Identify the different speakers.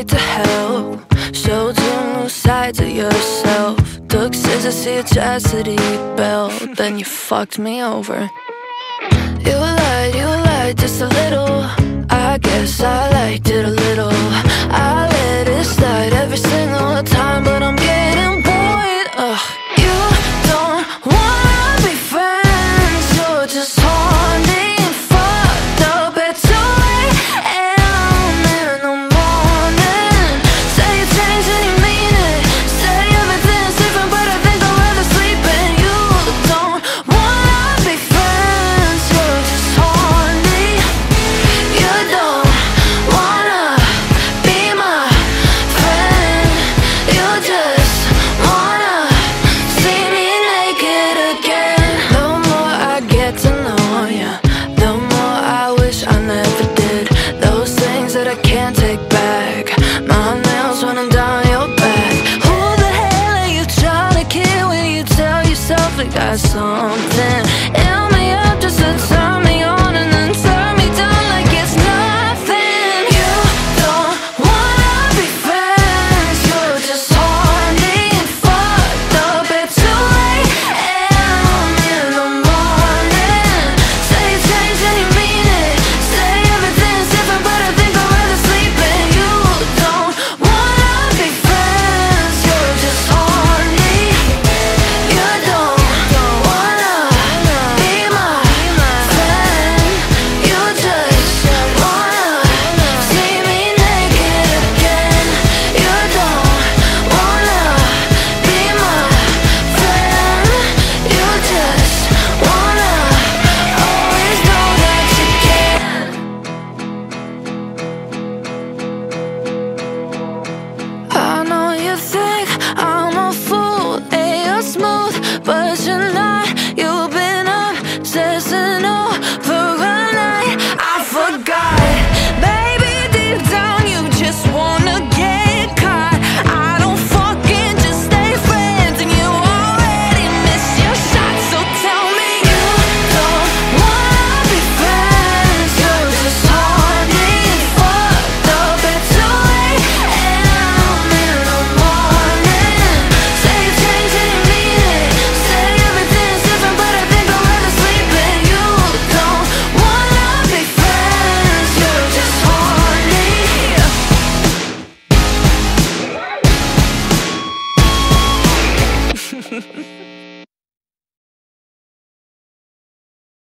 Speaker 1: afraid to help. Showed you new sides of yourself. Took scissors to your chastity belt. Then you fucked me over. You lied just a little. I guess I liked it a little. I let it slide every single time, but I'm getting bored. You don't wanna be friends. You're just horny and fucked up at 2 a.m. in the morning. Say you changed and you mean it. Say everything's different, but I think I'd rather sleep in. You don't wanna be friends. You're just horny. You don't wanna be my friend. You just wanna see me naked again. The more I get to know you, the more I wish I never did. Those things that I can't take back. My nails running down your back. Who the hell are you trying to kill when you tell yourself I got something?